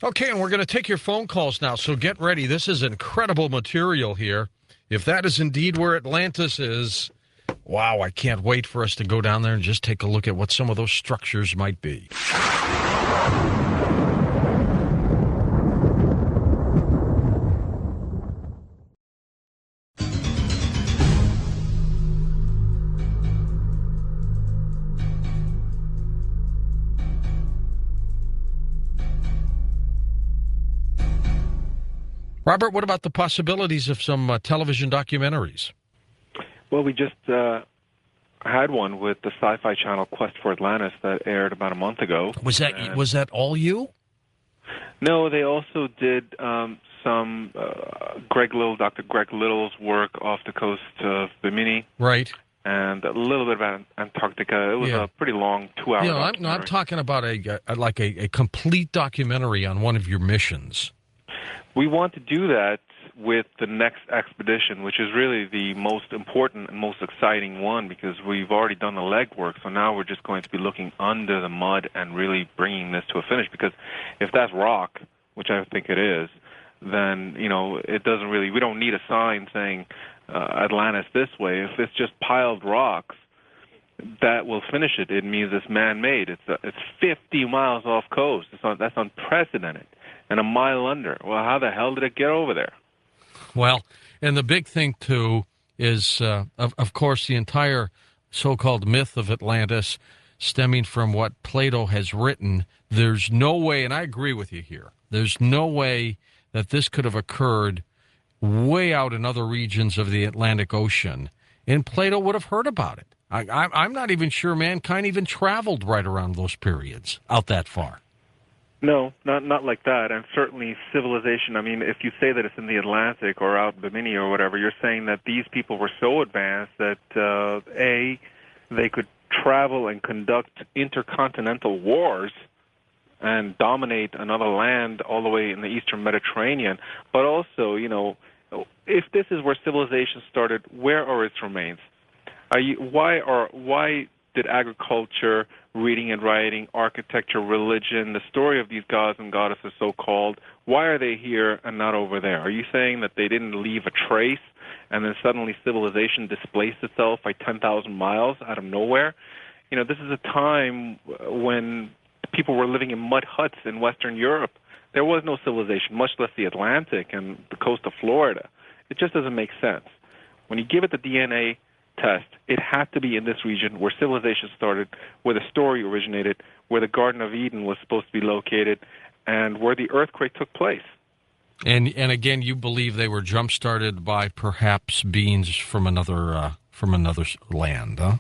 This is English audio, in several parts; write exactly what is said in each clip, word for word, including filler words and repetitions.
Okay, and we're going to take your phone calls now, so get ready. This is incredible material here. If that is indeed where Atlantis is, wow, I can't wait for us to go down there and just take a look at what some of those structures might be. Robert, what about the possibilities of some uh, television documentaries? Well, we just uh, had one with the Sci-Fi Channel, Quest for Atlantis, that aired about a month ago. Was that And was that all you? No, they also did um, some uh, Greg Little, Doctor Greg Little's work off the coast of Bimini. Right. And a little bit about Antarctica. It was Yeah. a pretty long two-hour You know, I'm, no, documentary. I'm talking about a, a like a, a complete documentary on one of your missions. We want to do that with the next expedition, which is really the most important and most exciting one, because we've already done the legwork. So now we're just going to be looking under the mud and really bringing this to a finish. Because if that's rock, which I think it is, then you know it doesn't really. We don't need a sign saying uh, Atlantis this way. If it's just piled rocks, that will finish it. It means it's man-made. It's uh, it's fifty miles off coast. It's on, that's unprecedented. And a mile under. Well, how the hell did it get over there? Well, and the big thing, too, is, uh, of, of course, the entire so-called myth of Atlantis stemming from what Plato has written. There's no way, and I agree with you here, there's no way that this could have occurred way out in other regions of the Atlantic Ocean, and Plato would have heard about it. I, I, I'm not even sure mankind even traveled right around those periods, out that far. No, not not like that. And certainly civilization, I mean, if you say that it's in the Atlantic or out in Bimini or whatever, you're saying that these people were so advanced that, uh, A, they could travel and conduct intercontinental wars and dominate another land all the way in the eastern Mediterranean. But also, you know, if this is where civilization started, where are its remains? Are you, why are why did agriculture, reading and writing, architecture, religion, the story of these gods and goddesses so-called, why are they here and not over there? Are you saying that they didn't leave a trace and then suddenly civilization displaced itself by ten thousand miles out of nowhere? You know, this is a time when people were living in mud huts in Western Europe. There was no civilization, much less the Atlantic and the coast of Florida. It just doesn't make sense. When you give it the D N A test, it had to be in this region where civilization started, where the story originated, where the Garden of Eden was supposed to be located, and where the earthquake took place. And and again, you believe they were jump-started by perhaps beings from another uh, from another land, huh?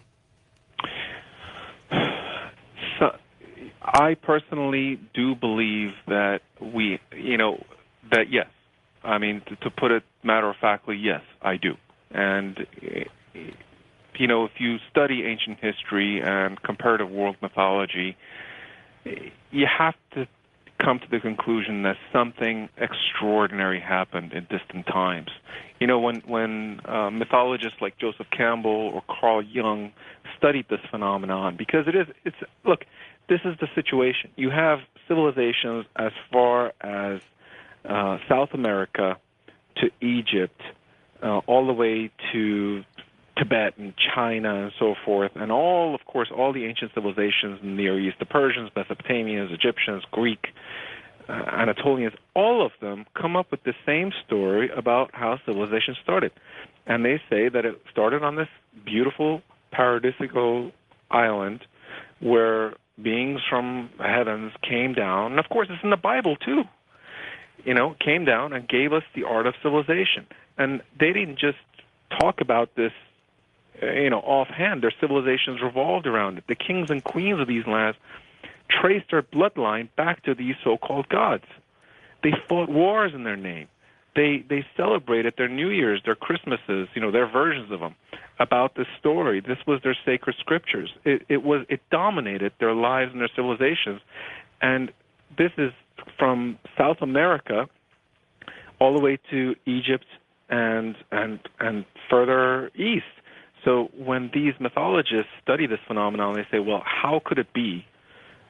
So, I personally do believe that we, you know, that yes. I mean, to, to put it matter-of-factly, yes, I do. And you know, if you study ancient history and comparative world mythology, you have to come to the conclusion that something extraordinary happened in distant times. You know, when when uh, mythologists like Joseph Campbell or Carl Jung studied this phenomenon, because it is, it's look, this is the situation. You have civilizations as far as uh, South America to Egypt, uh, all the way to Tibet and China and so forth, and all, of course, all the ancient civilizations in the Near East, the Persians, Mesopotamians, Egyptians, Greek, uh, Anatolians, all of them come up with the same story about how civilization started. And they say that it started on this beautiful, paradisical island where beings from the heavens came down, and of course it's in the Bible too, you know, came down and gave us the art of civilization. And they didn't just talk about this you know, offhand. Their civilizations revolved around it. The kings and queens of these lands traced their bloodline back to these so-called gods. They fought wars in their name. They they celebrated their New Year's, their Christmases, you know, their versions of them, about this story. This was their sacred scriptures. It, it was it dominated their lives and their civilizations. And this is from South America all the way to Egypt and and and further east. So when these mythologists study this phenomenon, they say, well, how could it be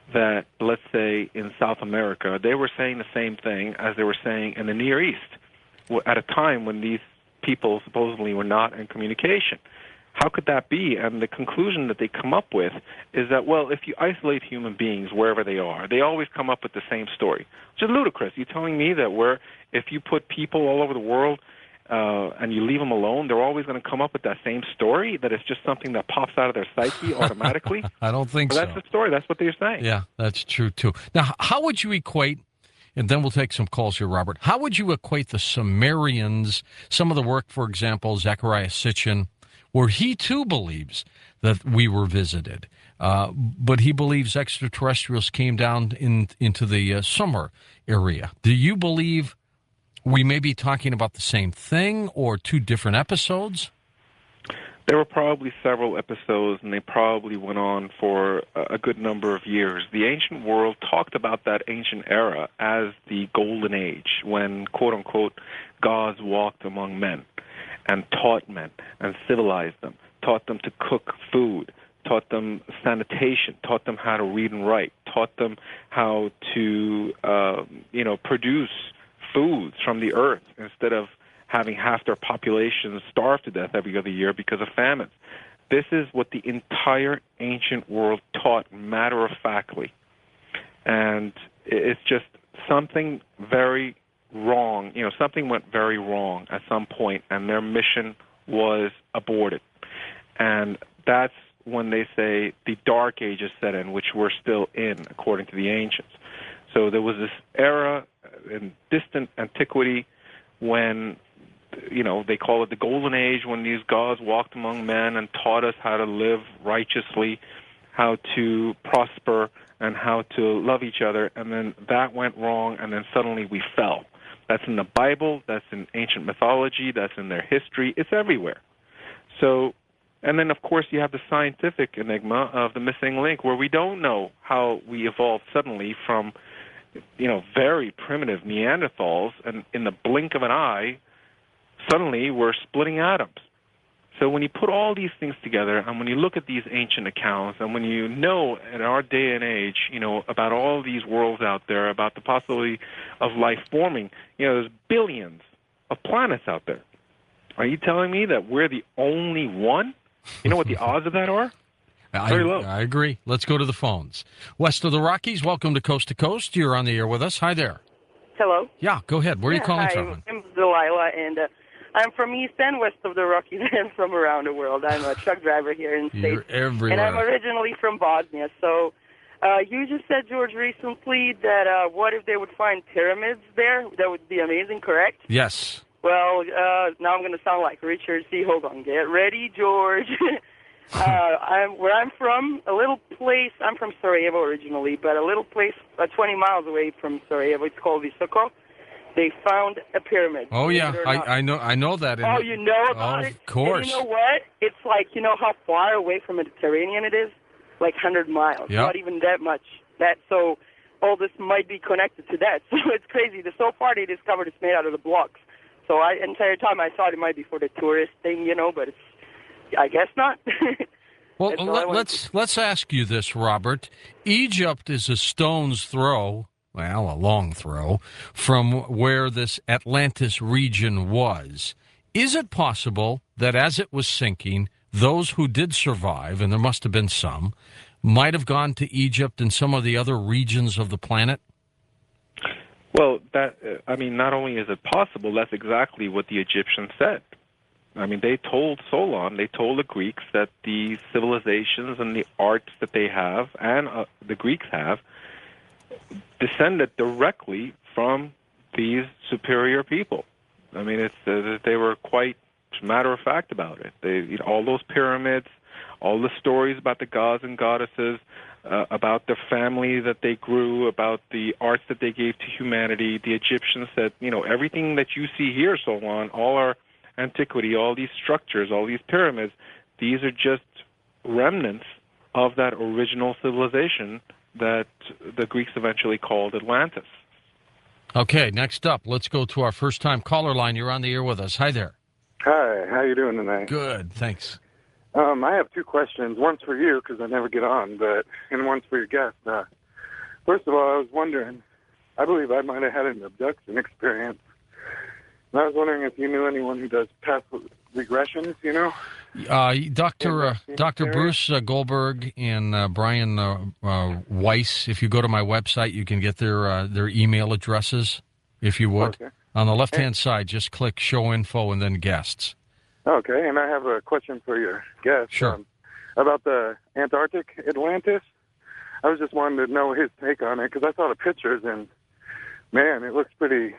that, let's say, in South America, they were saying the same thing as they were saying in the Near East at a time when these people supposedly were not in communication. How could that be? And the conclusion that they come up with is that, well, if you isolate human beings wherever they are, they always come up with the same story, which is ludicrous. You're telling me that where if you put people all over the world uh, and you leave them alone, they're always going to come up with that same story, that it's just something that pops out of their psyche automatically? I don't think well, so. That's the story. That's what they're saying. Yeah, that's true, too. Now, how would you equate, and then we'll take some calls here, Robert, how would you equate the Sumerians, some of the work, for example, Zecharia Sitchin, where he too believes that we were visited, uh, but he believes extraterrestrials came down in, into the uh, Sumer area. Do you believe we may be talking about the same thing or two different episodes? There were probably several episodes, and they probably went on for a good number of years. The ancient world talked about that ancient era as the golden age, when, quote-unquote, gods walked among men and taught men and civilized them, taught them to cook food, taught them sanitation, taught them how to read and write, taught them how to, uh, you know, produce foods from the earth instead of having half their population starve to death every other year because of famines. This is what the entire ancient world taught matter-of-factly. And it's just something very wrong. You know, something went very wrong at some point, and their mission was aborted. And that's when they say the Dark Ages set in, which we're still in, according to the ancients. So there was this era in distant antiquity when, you know, they call it the Golden Age, when these gods walked among men and taught us how to live righteously, how to prosper, and how to love each other. And then that went wrong, and then suddenly we fell. That's in the Bible, that's in ancient mythology, that's in their history, it's everywhere. So, and then of course you have the scientific enigma of the missing link, where we don't know how we evolved suddenly from, you know, very primitive Neanderthals, and in the blink of an eye, suddenly we're splitting atoms. So when you put all these things together, and when you look at these ancient accounts, and when you know in our day and age, you know, about all these worlds out there, about the possibility of life forming, you know, there's billions of planets out there. Are you telling me that we're the only one? You know what the odds of that are? Very low. I, I agree. Let's go to the phones. West of the Rockies, welcome to Coast to Coast. You're on the air with us. Hi there. Hello. Yeah, go ahead. Where are yeah, you calling hi, from? I'm Delilah, and uh, I'm from East and West of the Rockies, and from around the world. I'm a truck driver here in the You're States. everywhere. And I'm originally from Bosnia. So uh, you just said, George, recently that uh, what if they would find pyramids there? That would be amazing, correct? Yes. Well, uh, now I'm going to sound like Richard C. Hogan. Get ready, George. uh, I'm, where I'm from, a little place, I'm from Sarajevo originally, but a little place uh, twenty miles away from Sarajevo, it's called Visoko. They found a pyramid. Oh, yeah, I, I know I know that. Oh, you know about oh, it? Of course. And you know what? It's like, you know how far away from the Mediterranean it is? Like one hundred miles. Yep. Not even that much. That So all this might be connected to that. So it's crazy. The so far they discovered it's made out of the blocks. So I, the entire time I thought it might be for the tourist thing, you know, but it's, I guess not. Well, let, let's let's ask you this, Robert. Egypt is a stone's throw, well, a long throw, from where this Atlantis region was. Is it possible that as it was sinking, those who did survive, and there must have been some, might have gone to Egypt and some of the other regions of the planet? Well, that uh, I mean, not only is it possible, that's exactly what the Egyptians said. I mean, they told Solon, they told the Greeks that the civilizations and the arts that they have, and uh, the Greeks have, descended directly from these superior people. I mean, it's uh, they were quite matter of fact about it. They, you know, all those pyramids, all the stories about the gods and goddesses, uh, about the family that they grew, about the arts that they gave to humanity. The Egyptians said, you know, everything that you see here, Solon, all our antiquity, all these structures, all these pyramids, these are just remnants of that original civilization that the Greeks eventually called Atlantis. Okay, next up, let's go to our first-time caller line. You're on the air with us. Hi there. Hi, how you doing tonight? Good, thanks. Um, I have two questions. One's for you, because I never get on, but and one's for your guest. Uh, First of all, I was wondering, I believe I might have had an abduction experience. And I was wondering if you knew anyone who does past regressions, you know? Uh, Doctor Uh, In Doctor area? Bruce uh, Goldberg and uh, Brian uh, uh, Weiss. If you go to my website, you can get their uh, their email addresses. If you would, Okay. on the left hand side, just click Show Info and then Guests. Okay, and I have a question for your guest. Sure. Um, about the Antarctic Atlantis. I was just wanting to know his take on it, because I saw the pictures, and, man, it looks pretty,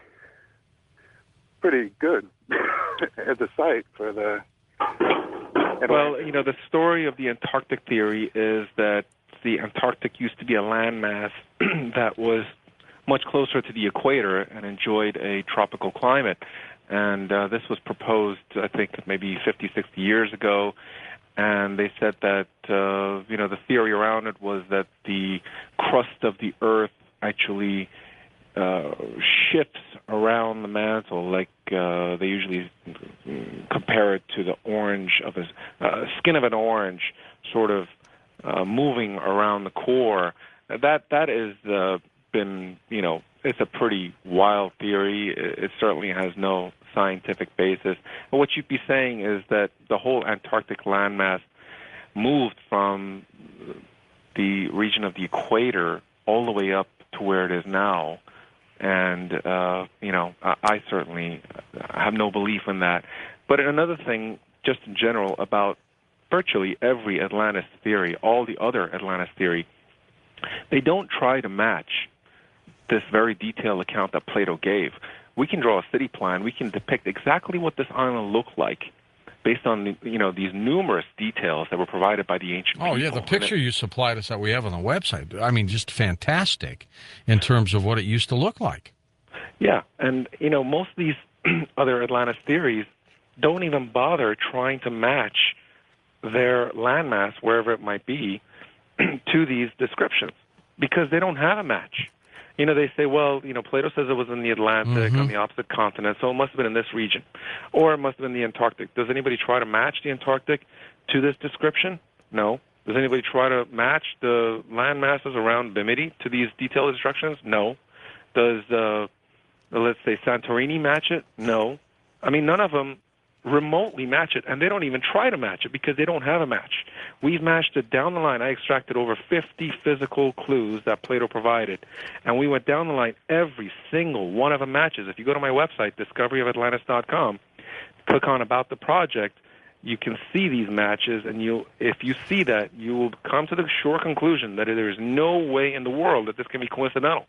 pretty good at the site for the Atlantis. Well, you know, the story of the Antarctic theory is that the Antarctic used to be a landmass that was much closer to the equator and enjoyed a tropical climate. And uh, this was proposed, I think, maybe fifty, sixty years ago. And they said that, uh, you know, the theory around it was that the crust of the Earth actually uh, shifts around the mantle, like uh, they usually compare it to the orange of a uh, skin of an orange, sort of uh, moving around the core. That that is uh, been, you know, it's a pretty wild theory. It, it certainly has no scientific basis. And what you'd be saying is that the whole Antarctic landmass moved from the region of the equator all the way up to where it is now. And, uh, you know, I, I certainly have no belief in that. But another thing, just in general, about virtually every Atlantis theory, all the other Atlantis theory, they don't try to match this very detailed account that Plato gave. We can draw a city plan. We can depict exactly what this island looked like based on the, you know, these numerous details that were provided by the ancient Oh, people. yeah, the And picture it- you supplied us that we have on the website, I mean, just fantastic in terms of what it used to look like. Yeah, and, you know, most of these other Atlantis theories don't even bother trying to match their landmass, wherever it might be, to these descriptions because they don't have a match. You know, they say, well, you know, Plato says it was in the Atlantic Mhm. on the opposite continent, so it must have been in this region. Or it must have been the Antarctic. Does anybody try to match the Antarctic to this description? No. Does anybody try to match the land masses around Bimini to these detailed instructions? No. Does, uh, let's say, Santorini match it? No. I mean, none of them remotely match it, and they don't even try to match it because they don't have a match. We've matched it down the line. I extracted over fifty physical clues that Plato provided, and we went down the line. Every single one of them matches. If you go to my website, discovery of atlantis dot com, click on About the Project, you can see these matches, and you, if you see that, you will come to the sure conclusion that there is no way in the world that this can be coincidental.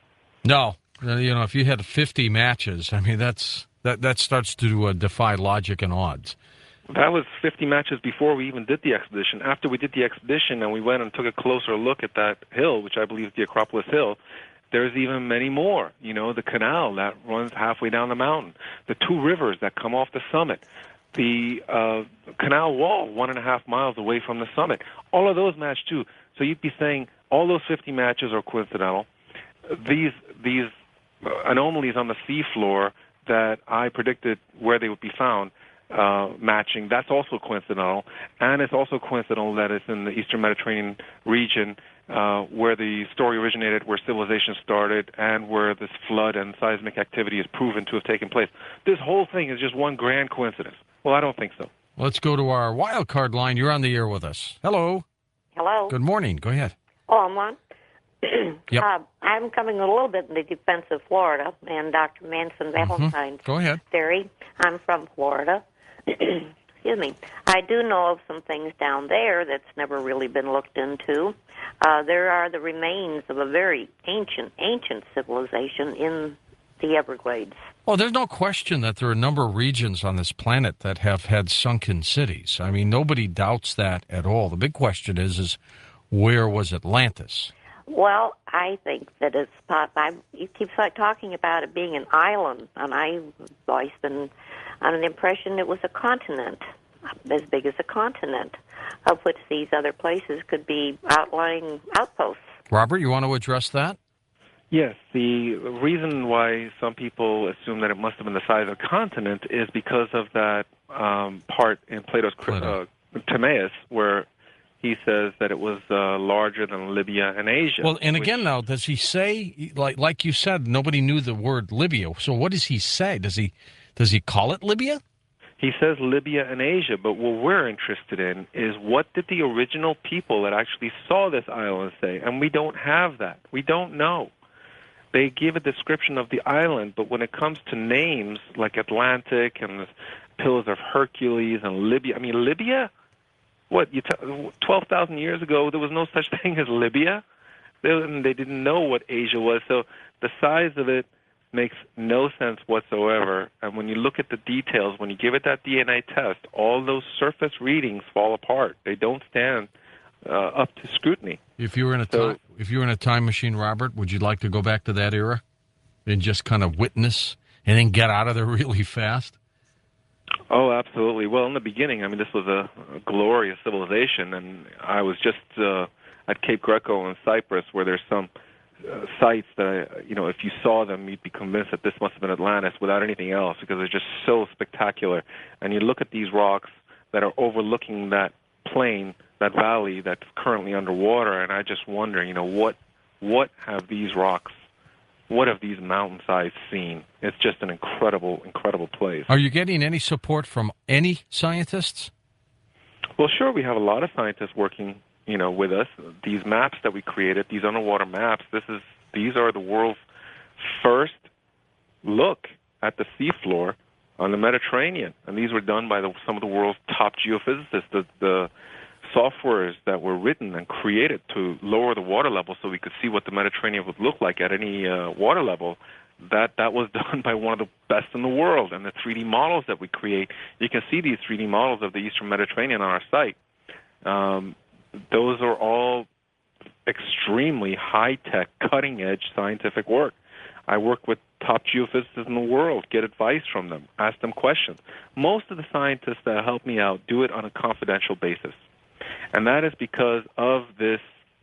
No, uh, you know, if you had fifty matches, I mean, that's that that starts to uh, defy logic and odds. That was fifty matches before we even did the expedition. After we did the expedition and we went and took a closer look at that hill, which I believe is the Acropolis Hill, there's even many more. You know, the canal that runs halfway down the mountain, the two rivers that come off the summit, the uh, canal wall one and a half miles away from the summit. All of those match too. So you'd be saying all those fifty matches are coincidental. These these anomalies on the seafloor that I predicted where they would be found, uh, matching, that's also coincidental. And it's also coincidental that it's in the Eastern Mediterranean region uh, where the story originated, where civilization started, and where this flood and seismic activity is proven to have taken place. This whole thing is just one grand coincidence. Well, I don't think so. Let's go to our wild card line. You're on the air with us. Hello. Hello. Good morning. Go ahead. Oh, I'm on. Yep. uh, I'm coming a little bit in the defense of Florida and Doctor Manson Valentine's Go ahead. theory. I'm from Florida. Excuse me. I do know of some things down there that's never really been looked into. Uh, there are the remains of a very ancient, ancient civilization in the Everglades. Well, there's no question that there are a number of regions on this planet that have had sunken cities. I mean, nobody doubts that at all. The big question is, is where was Atlantis? Well, I think that it's pot. I, you keep talking about it being an island, and I've always been on an impression it was a continent, as big as a continent, of which these other places could be outlying outposts. Robert, you want to address that? Yes, the reason why some people assume that it must have been the size of a continent is because of that um, part in Plato's Plato. uh, Timaeus where he says that it was uh, larger than Libya and Asia. Well, and which- again, now, does he say, like like you said, nobody knew the word Libya. So what does he say? Does he does he call it Libya? He says Libya and Asia, but what we're interested in is what did the original people that actually saw this island say? And we don't have that. We don't know. They give a description of the island, but when it comes to names like Atlantic and the Pillars of Hercules and Libya, I mean, Libya? What, you t- twelve thousand years ago, there was no such thing as Libya? They, they didn't know what Asia was, so the size of it makes no sense whatsoever. And when you look at the details, when you give it that D N A test, all those surface readings fall apart. They don't stand uh, up to scrutiny. If you were in a So- time, if you were in a time machine, Robert, would you like to go back to that era and just kind of witness and then get out of there really fast? Oh, absolutely. Well, in the beginning, I mean, this was a, a glorious civilization, and I was just uh, at Cape Greco in Cyprus, where there's some uh, sites that, I, you know, if you saw them, you'd be convinced that this must have been Atlantis without anything else, because they're just so spectacular. And you look at these rocks that are overlooking that plain, that valley that's currently underwater, and I just wonder, you know, what what have these rocks, what have these mountainsides seen? It's just an incredible, incredible place. Are you getting any support from any scientists? Well, sure, we have a lot of scientists working, you know, with us. These maps that we created, these underwater maps, this is these are the world's first look at the seafloor on the Mediterranean, and these were done by the, some of the world's top geophysicists. The, the softwares that were written and created to lower the water level so we could see what the Mediterranean would look like at any uh, water level, that that was done by one of the best in the world. And the three D models that we create, you can see these three D models of the Eastern Mediterranean on our site. Um, those are all extremely high-tech, cutting-edge scientific work. I work with top geophysicists in the world, get advice from them, ask them questions. Most of the scientists that help me out do it on a confidential basis. And that is because of this,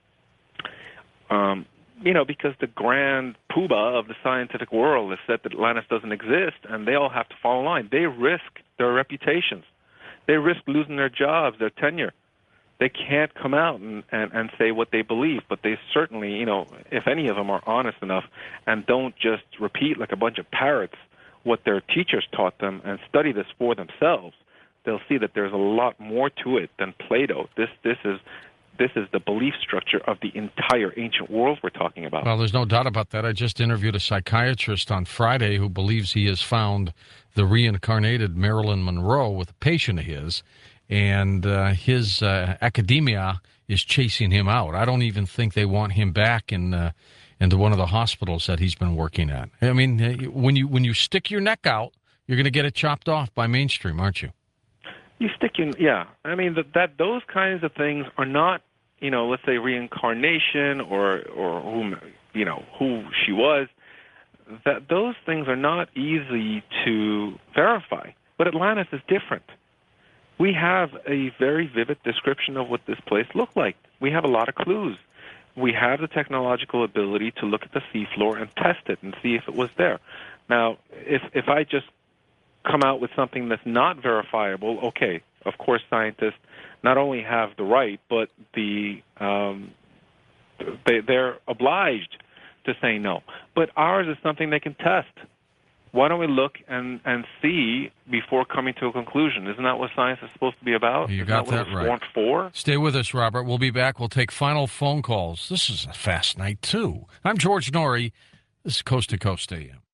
um, you know, because the grand poobah of the scientific world has said that Atlantis doesn't exist, and they all have to fall in line. They risk their reputations. They risk losing their jobs, their tenure. They can't come out and, and, and say what they believe, but they certainly, you know, if any of them are honest enough and don't just repeat like a bunch of parrots what their teachers taught them and study this for themselves, they'll see that there's a lot more to it than Plato. This this is this is the belief structure of the entire ancient world we're talking about. Well, there's no doubt about that. I just interviewed a psychiatrist on Friday who believes he has found the reincarnated Marilyn Monroe with a patient of his, and uh, his uh, academia is chasing him out. I don't even think they want him back in uh, into one of the hospitals that he's been working at. I mean, uh, when you when you stick your neck out, you're going to get it chopped off by mainstream, aren't you? You stick in, yeah. I mean, that, that those kinds of things are not, you know, let's say reincarnation or or whom, you know, who she was. That those things are not easy to verify. But Atlantis is different. We have a very vivid description of what this place looked like. We have a lot of clues. We have the technological ability to look at the seafloor and test it and see if it was there. Now, if if I just come out with something that's not verifiable, okay, of course scientists not only have the right, but the um, they, they're obliged to say no. But ours is something they can test. Why don't we look and, and see before coming to a conclusion? Isn't that what science is supposed to be about? You Isn't got that, what that it's right. formed for? Stay with us, Robert. We'll be back. We'll take final phone calls. This is a fast night, too. I'm George Norrie. This is Coast to Coast A M.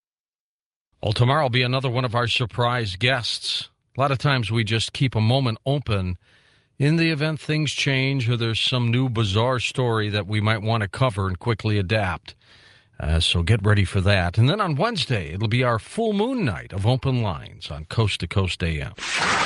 Well, tomorrow will be another one of our surprise guests. A lot of times we just keep a moment open in the event things change or there's some new bizarre story that we might want to cover and quickly adapt. Uh, so get ready for that. And then on Wednesday, it'll be our full moon night of open lines on Coast to Coast A M.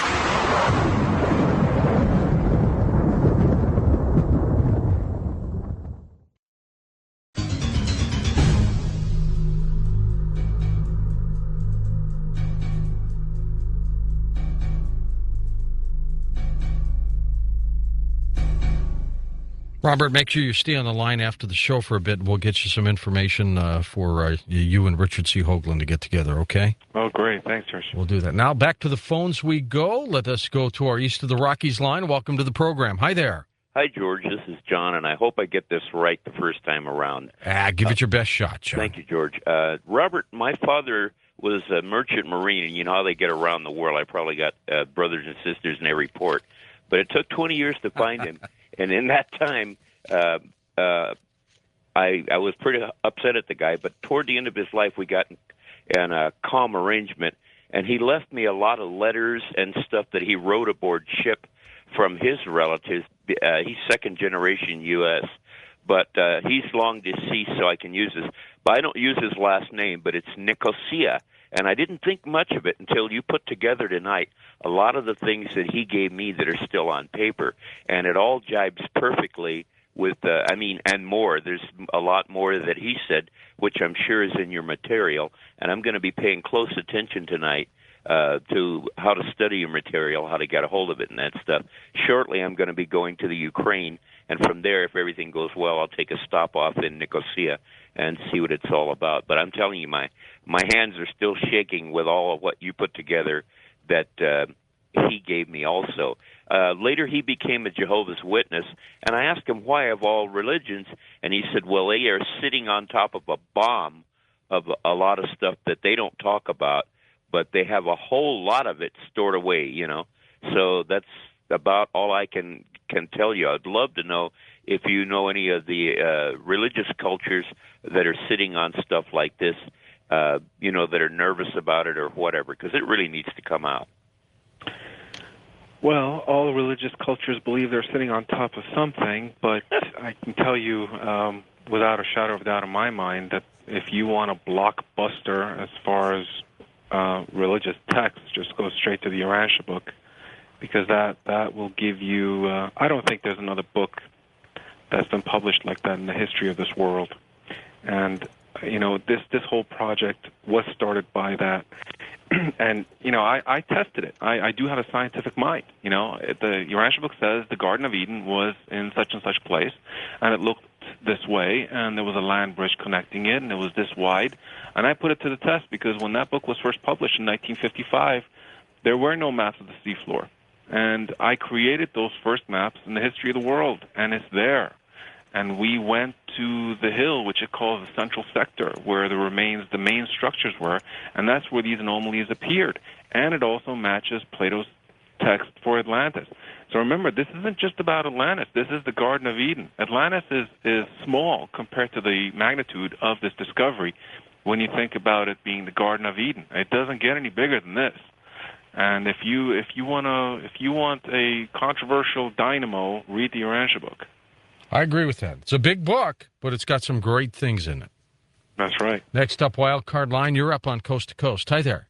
Robert, make sure you stay on the line after the show for a bit. We'll get you some information uh, for uh, you and Richard C. Hoagland to get together, okay? Oh, great. Thanks, George. We'll do that. Now, back to the phones we go. Let us go to our East of the Rockies line. Welcome to the program. Hi there. hi, George. This is John, and I hope I get this right the first time around. Ah, give it your best shot, John. Thank you, George. Uh, Robert, my father was a merchant marine, and you know how they get around the world. I probably got uh, brothers and sisters in every port. But it took twenty years to find him. And in that time, uh, uh, I, I was pretty upset at the guy. But toward the end of his life, we got in a calm arrangement. And he left me a lot of letters and stuff that he wrote aboard ship from his relatives. Uh, he's second generation U S, but uh, he's long deceased, so I can use his. But I don't use his last name, but it's Nicosia. And I didn't think much of it until you put together tonight a lot of the things that he gave me that are still on paper. And it all jibes perfectly with, uh, I mean, and more. There's a lot more that he said, which I'm sure is in your material. And I'm going to be paying close attention tonight uh, to how to study your material, how to get a hold of it and that stuff. Shortly, I'm going to be going to the Ukraine. And from there, if everything goes well, I'll take a stop off in Nicosia and see what it's all about. But I'm telling you, my my hands are still shaking with all of what you put together that uh, he gave me also. Uh, later, he became a Jehovah's Witness, and I asked him why of all religions, and he said, well, they are sitting on top of a bomb of a lot of stuff that they don't talk about, but they have a whole lot of it stored away, you know. So that's about all I can can tell you. I'd love to know if you know any of the uh, religious cultures that are sitting on stuff like this, uh, you know, that are nervous about it or whatever, because it really needs to come out. Well, all religious cultures believe they're sitting on top of something, but I can tell you um, without a shadow of a doubt in my mind that if you want a blockbuster as far as uh, religious texts, just go straight to the Urantia book, because that, that will give you, uh, I don't think there's another book that's been published like that in the history of this world. And, you know, this, this whole project was started by that. And, you know, I, I tested it. I, I do have a scientific mind. You know, the Urantia book says the Garden of Eden was in such and such place, and it looked this way, and there was a land bridge connecting it, and it was this wide. And I put it to the test because when that book was first published in nineteen fifty-five, there were no maps of the seafloor. And I created those first maps in the history of the world, and it's there. And we went to the hill, which it calls the central sector, where the remains, the main structures were, and that's where these anomalies appeared. And it also matches Plato's text for Atlantis. So remember, this isn't just about Atlantis. This is the Garden of Eden. Atlantis is, is small compared to the magnitude of this discovery when you think about it being the Garden of Eden. It doesn't get any bigger than this. And if you if you want to if you want a controversial dynamo, read the Urantia book. I agree with that. It's a big book, but it's got some great things in it. That's right. Next up, Wild Card Line. You're up on Coast to Coast. Hi there.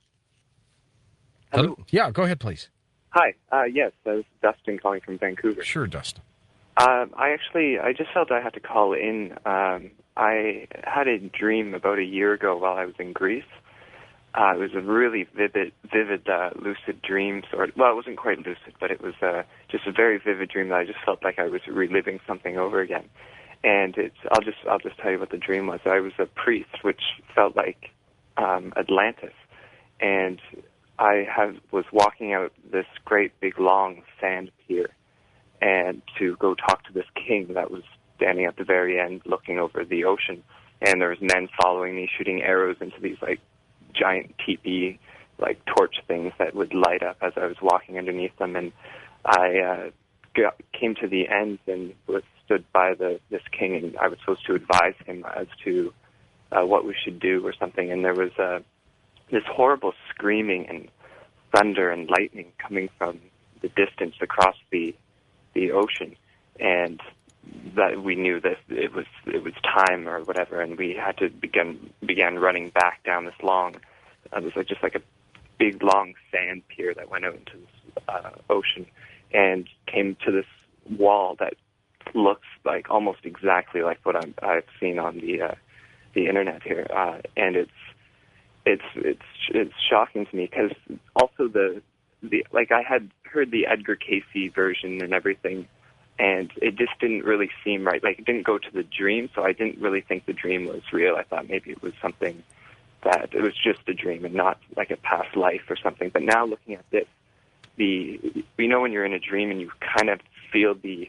Hello. Yeah, go ahead, please. Hi. Uh, yes, this is Dustin calling from Vancouver. Sure, Dustin. Uh, I actually, I just felt I had to call in. Um, I had a dream about a year ago while I was in Greece. Uh, it was a really vivid, vivid, uh, lucid dream. Sort. Well, it wasn't quite lucid, but it was uh, just a very vivid dream that I just felt like I was reliving something over again. And it's, I'll just, I'll just tell you what the dream was. I was a priest, which felt like um, Atlantis, and I have was walking out this great big long sand pier, and to go talk to this king that was standing at the very end, looking over the ocean. And there was men following me, shooting arrows into these like giant teepee, like torch things that would light up as I was walking underneath them. And I uh, got, came to the end and was stood by the this king, and I was supposed to advise him as to uh, what we should do or something. And there was uh, this horrible screaming and thunder and lightning coming from the distance across the the ocean, and that we knew that it was it was time or whatever, and we had to begin began running back down this long. Uh, it was like just like a big long sand pier that went out into this uh, ocean, and came to this wall that looks like almost exactly like what I'm, I've seen on the uh, the internet here, uh, and it's it's it's it's shocking to me because also the the like I had heard the Edgar Cayce version and everything. And it just didn't really seem right. Like, it didn't go to the dream, so I didn't really think the dream was real. I thought maybe it was something that it was just a dream and not like a past life or something. But now looking at this, the you know when you're in a dream and you kind of feel the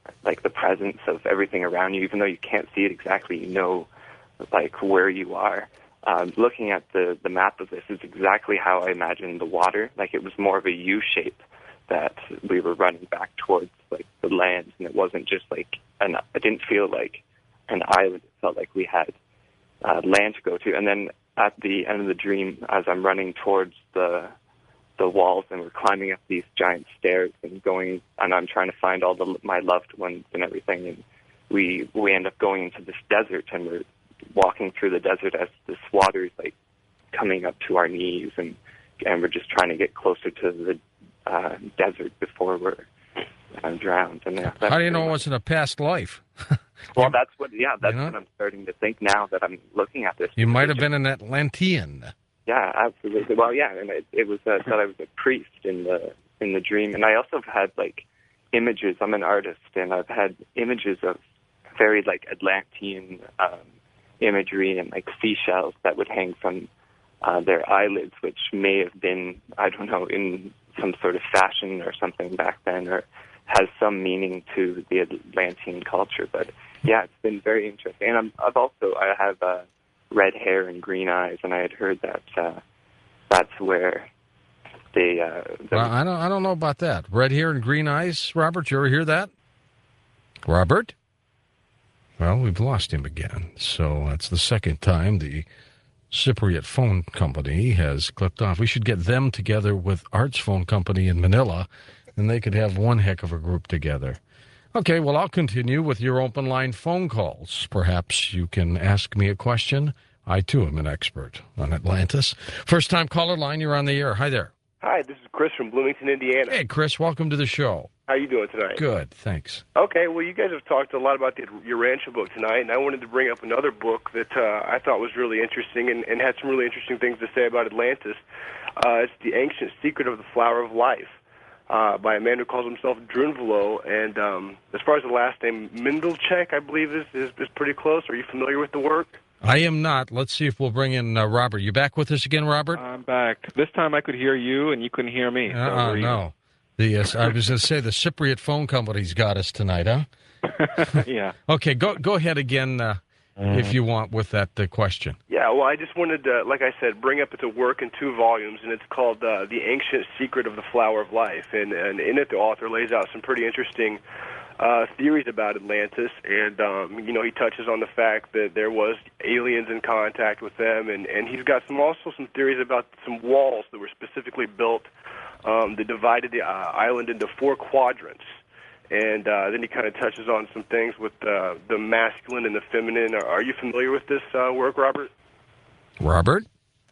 like the presence of everything around you, even though you can't see it exactly. You know, like where you are. Um, looking at the the map of this is exactly how I imagined the water. Like it was more of a U shape that we were running back towards, like the land, and it wasn't just like an. It didn't feel like an island. It felt like we had uh, land to go to. And then at the end of the dream, as I'm running towards the the walls, and we're climbing up these giant stairs and going, and I'm trying to find all the my loved ones and everything, and we we end up going into this desert, and we're walking through the desert as this water is like coming up to our knees, and and we're just trying to get closer to the uh, desert before we're uh, drowned. And that, How do you know it wasn't a past life? Well, that's what. Yeah, that's You know? what I'm starting to think now that I'm looking at this. You might have been an Atlantean. Yeah, absolutely. Well, yeah, and it, it was uh, that I was a priest in the in the dream, and I also have had like images. I'm an artist, and I've had images of very like Atlantean um, imagery and like seashells that would hang from uh, their eyelids, which may have been, I don't know, in some sort of fashion or something back then, or has some meaning to the Atlantean culture. But yeah, it's been very interesting. And I'm, I've also I have uh, red hair and green eyes, and I had heard that uh, that's where they. Uh, the Well, I don't. I don't know about that. Red hair and green eyes, Robert. You ever hear that, Robert? Well, we've lost him again. So that's the second time the Cypriot Phone Company has clicked off. We should get them together with Arts Phone Company in Manila, and they could have one heck of a group together. Okay, well, I'll continue with your open line phone calls. Perhaps you can ask me a question. I, too, am an expert on Atlantis. First-time caller line, you're on the air. Hi there. Hi, this is Chris from Bloomington, Indiana. Hey, Chris, welcome to the show. How you doing tonight? Good, thanks. Okay, well, you guys have talked a lot about the, your Rancho book tonight, and I wanted to bring up another book that uh, I thought was really interesting and, and had some really interesting things to say about Atlantis. Uh, it's The Ancient Secret of the Flower of Life uh, by a man who calls himself Drunvalo, and um, as far as the last name, Mindlechek, I believe, is, is, is pretty close. Are you familiar with the work? I am not. Let's see if we'll bring in uh, Robert. You back with us again, Robert? I'm back. This time I could hear you, and you couldn't hear me. So Uh-uh, we're even. no. The, uh, I was going to say the Cypriot Phone Company's got us tonight, huh? Yeah. Okay, go go ahead again uh, if you want with that uh, question. Yeah, well, I just wanted to, like I said, bring up it's a work in two volumes, and it's called uh, The Ancient Secret of the Flower of Life. And, and in it, the author lays out some pretty interesting uh, theories about Atlantis. And, um, you know, he touches on the fact that there was aliens in contact with them. And, and he's got some also some theories about some walls that were specifically built um, that divided the uh, island into four quadrants. And uh, then he kind of touches on some things with uh, the masculine and the feminine. Are, are you familiar with this uh, work, Robert? Robert?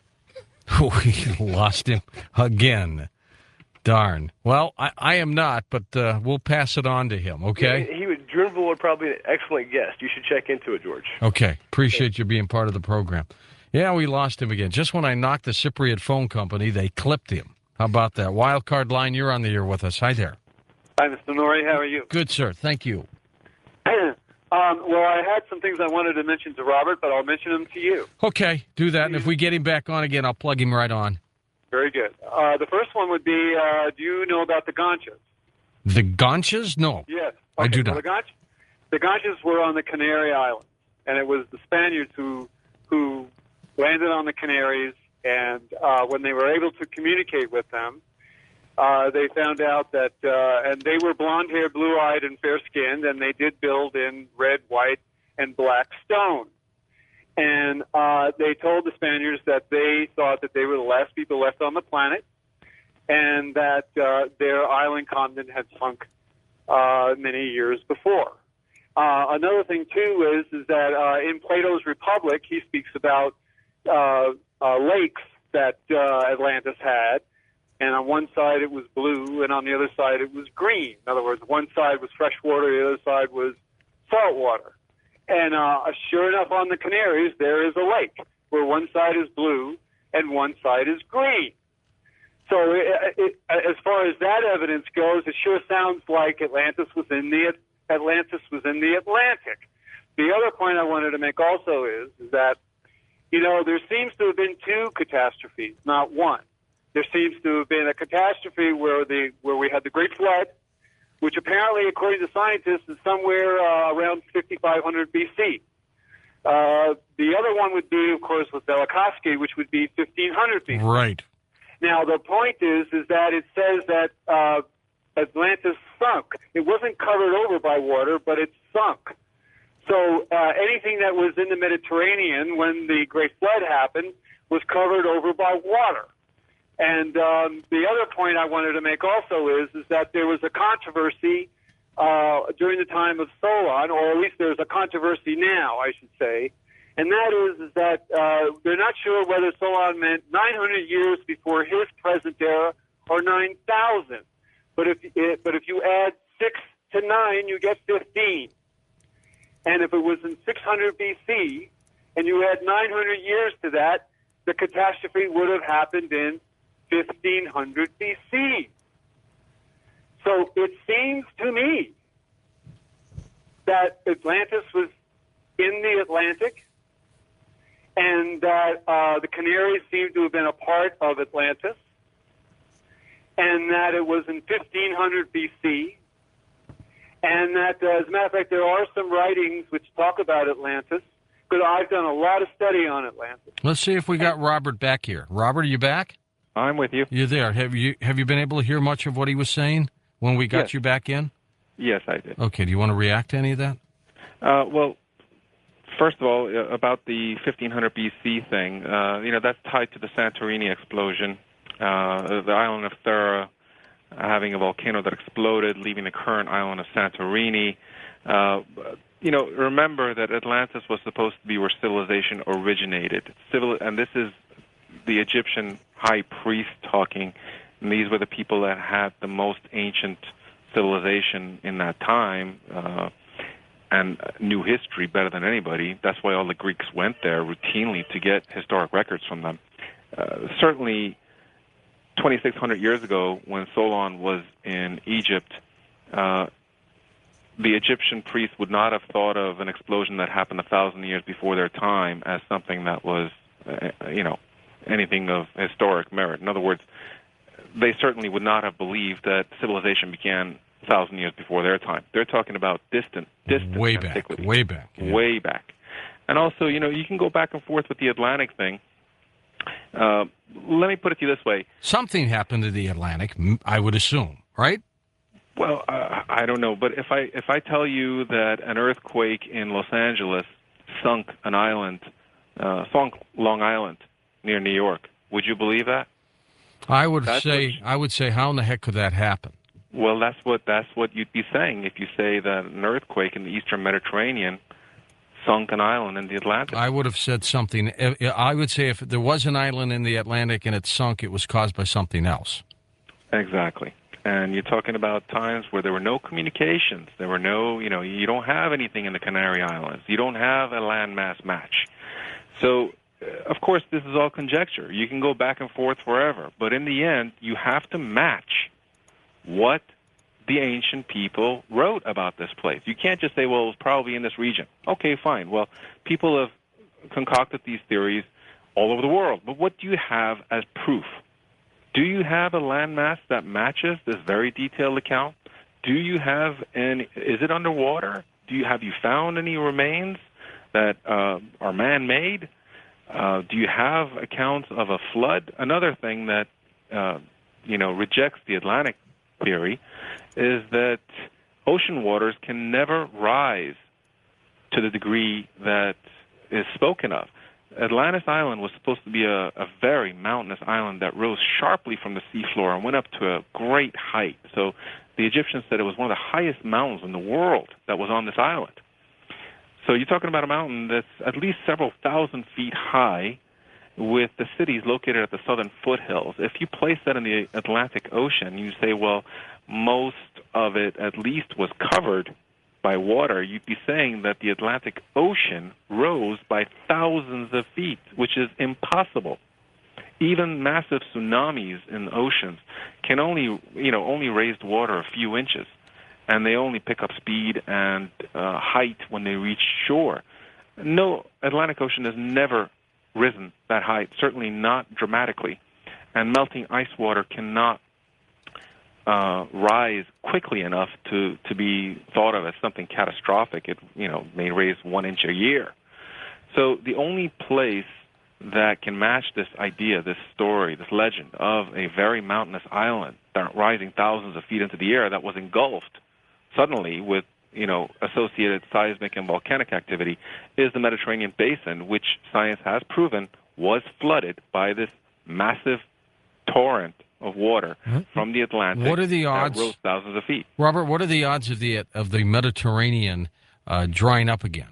We lost him again. Darn. Well, I, I am not, but uh, we'll pass it on to him, okay? Yeah, he would, Drunvalo would probably be an excellent guest. You should check into it, George. Okay. Appreciate you being part of the program. Yeah, we lost him again. Just when I knocked the Cypriot Phone Company, they clipped him. How about that? Wild card line, you're on the air with us. Hi there. Hi, Mister Norrie. How are you? Good, sir. Thank you. um, well, I had some things I wanted to mention to Robert, but I'll mention them to you. Okay, do that. And if we get him back on again, I'll plug him right on. Very good. Uh, the first one would be, uh, do you know about the Ganchas? The Ganchas? No. Yes. I do well, not. The, Ganch- the Ganchas were on the Canary Islands, and it was the Spaniards who who landed on the Canaries, and uh, when they were able to communicate with them, uh, they found out that, uh, and they were blonde-haired, blue-eyed, and fair-skinned, and they did build in red, white, and black stone. And uh, they told the Spaniards that they thought that they were the last people left on the planet, and that uh, their island continent had sunk uh, many years before. Uh, another thing, too, is, is that uh, in Plato's Republic, he speaks about uh, uh, lakes that uh, Atlantis had, and on one side it was blue, and on the other side it was green. In other words, one side was fresh water, the other side was salt water. And uh, sure enough, on the Canaries, there is a lake where one side is blue and one side is green. So it, it, as far as that evidence goes, it sure sounds like Atlantis was in the Atlantis was in the Atlantic. The other point I wanted to make also is, is that, you know, there seems to have been two catastrophes, not one. There seems to have been a catastrophe where the where we had the Great Flood, which apparently, according to scientists, is somewhere uh, around fifty-five hundred B C. Uh, the other one would be, of course, with Velikovsky, which would be fifteen hundred B C. Right. Now, the point is, is that it says that uh, Atlantis sunk. It wasn't covered over by water, but it sunk. So uh, anything that was in the Mediterranean when the Great Flood happened was covered over by water. And um, the other point I wanted to make also is, is that there was a controversy uh, during the time of Solon, or at least there's a controversy now, I should say, and that is, is that uh, they're not sure whether Solon meant nine hundred years before his present era or nine thousand. But if it, but if you add six to nine, you get fifteen. And if it was in six hundred B C and you add nine hundred years to that, the catastrophe would have happened in fifteen hundred B C. So it seems to me that Atlantis was in the Atlantic and that uh, the Canaries seem to have been a part of Atlantis, and that it was in fifteen hundred B C, and that, uh, as a matter of fact, there are some writings which talk about Atlantis, because I've done a lot of study on Atlantis. Let's see if we got Robert back here. Robert, are you back? I'm with you. You're there. Have you have you been able to hear much of what he was saying when we got Yes. you back in? Yes, I did. Okay. Do you want to react to any of that? Uh, well, first of all, uh, about the fifteen hundred B C thing, uh, you know, that's tied to the Santorini explosion, uh, the island of Thera having a volcano that exploded, leaving the current island of Santorini. Uh, you know, remember that Atlantis was supposed to be where civilization originated. Civil, and this is the Egyptian high priest talking, and these were the people that had the most ancient civilization in that time, uh, and knew history better than anybody. That's why all the Greeks went there routinely to get historic records from them. Uh, certainly, twenty-six hundred years ago, when Solon was in Egypt, uh, the Egyptian priests would not have thought of an explosion that happened a thousand years before their time as something that was, uh, you know, anything of historic merit. In other words, they certainly would not have believed that civilization began a thousand years before their time. They're talking about distant, distant Way back. antiquity. Way back. Yeah. Way back. And also, you know, you can go back and forth with the Atlantic thing. Uh, let me put it to you this way. Something happened to the Atlantic, m- I would assume, right? Well, uh, I don't know, but if I if I tell you that an earthquake in Los Angeles sunk an island, uh, sunk Long Island near New York, would you believe that? I would That's say, what- I would say, how in the heck could that happen? Well, that's what that's what you'd be saying if you say that an earthquake in the Eastern Mediterranean sunk an island in the Atlantic. I would have said something. I would say if there was an island in the Atlantic and it sunk, it was caused by something else. Exactly. And you're talking about times where there were no communications. There were no, you know, you don't have anything in the Canary Islands. You don't have a landmass match. So, uh, of course, this is all conjecture. You can go back and forth forever. But in the end, you have to match what the ancient people wrote about this place. You can't just say, well, it was probably in this region. Okay, fine. Well, people have concocted these theories all over the world. But what do you have as proof? Do you have a landmass that matches this very detailed account? Do you have any, is it underwater? Do you, have you found any remains that uh, are man-made? Uh, do you have accounts of a flood? Another thing that, uh, you know, rejects the Atlantic theory is that ocean waters can never rise to the degree that is spoken of. Atlantis Island was supposed to be a, a very mountainous island that rose sharply from the seafloor and went up to a great height. So the Egyptians said it was one of the highest mountains in the world that was on this island. So you're talking about a mountain that's at least several thousand feet high, with the cities located at the southern foothills. If you place that in the Atlantic Ocean, you say, well, most of it at least was covered by water, you'd be saying that the Atlantic Ocean rose by thousands of feet, which is impossible. Even massive tsunamis in the oceans can only, you know, only raise the water a few inches, and they only pick up speed and uh, height when they reach shore. No, Atlantic Ocean has never risen that height, certainly not dramatically, and melting ice water cannot uh, rise quickly enough to, to be thought of as something catastrophic. It, you know, may raise one inch a year. So the only place that can match this idea, this story, this legend of a very mountainous island that rising thousands of feet into the air that was engulfed suddenly with, you know, associated seismic and volcanic activity is the Mediterranean basin, which science has proven was flooded by this massive torrent of water from the Atlantic. What are the odds? That rose thousands of feet. Robert, what are the odds of the of the Mediterranean uh, drying up again?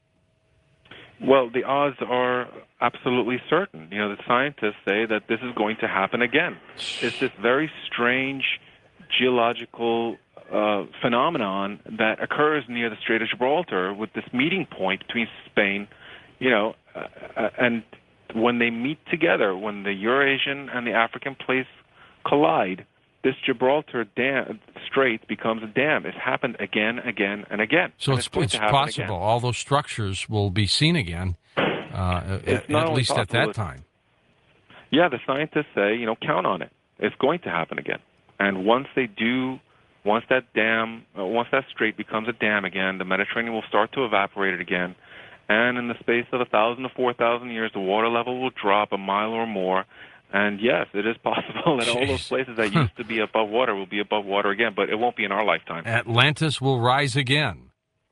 Well, the odds are absolutely certain. You know, the scientists say that this is going to happen again. It's this very strange geological uh, phenomenon that occurs near the Strait of Gibraltar with this meeting point between Spain, you know, uh, and when they meet together, when the Eurasian and the African plates collide, this Gibraltar dam, Strait becomes a dam. It's happened again, again, and again. So and it's, it's, it's possible all those structures will be seen again, uh, at, at least at that time. Yeah, the scientists say, you know, count on it. It's going to happen again. And once they do, once that dam, uh, once that strait becomes a dam again, the Mediterranean will start to evaporate it again. And in the space of a thousand to four thousand years, the water level will drop a mile or more. And yes, it is possible that Jeez. all those places that used to be above water will be above water again, but it won't be in our lifetime. Atlantis will rise again.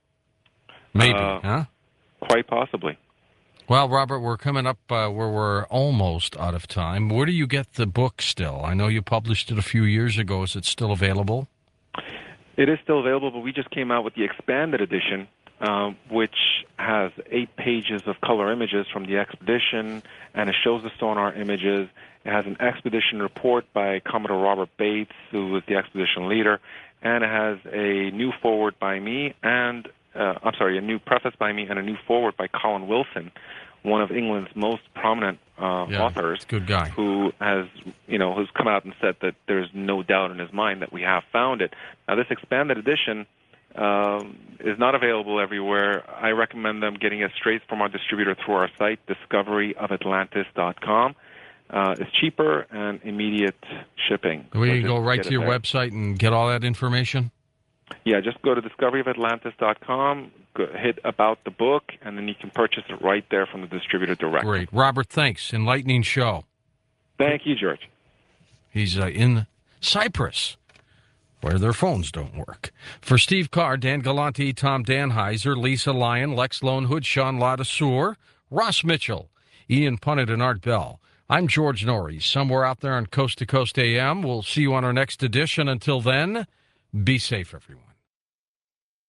Maybe, uh, huh? Quite possibly. Well, Robert, we're coming up uh, where we're almost out of time. Where do you get the book still? I know you published it a few years ago. Is it still available? It is still available, but we just came out with the expanded edition, uh, which has eight pages of color images from the expedition, and it shows the sonar images. It has an expedition report by Commodore Robert Bates, who was the expedition leader, and it has a new foreword by me, and uh, I'm sorry, a new preface by me, and a new foreword by Colin Wilson, one of England's most prominent uh, yeah, authors. Good guy. Who has, you know, who's come out and said that there's no doubt in his mind that we have found it. Now, this expanded edition um, is not available everywhere. I recommend them getting it straight from our distributor through our site, discovery of atlantis dot com. Uh, it's cheaper and immediate shipping. We so can go right to your there. website and get all that information? Yeah, just go to discovery of atlantis dot com, go, hit about the book, and then you can purchase it right there from the distributor directly. Great. Robert, thanks. Enlightening show. Thank you, George. He's uh, in Cyprus, where their phones don't work. For Steve Carr, Dan Galante, Tom Danheiser, Lisa Lyon, Lex Lonehood, Sean Ladassour, Ross Mitchell, Ian Punnett, and Art Bell. I'm George Norrie, somewhere out there on Coast to Coast A M. We'll see you on our next edition. Until then, be safe, everyone.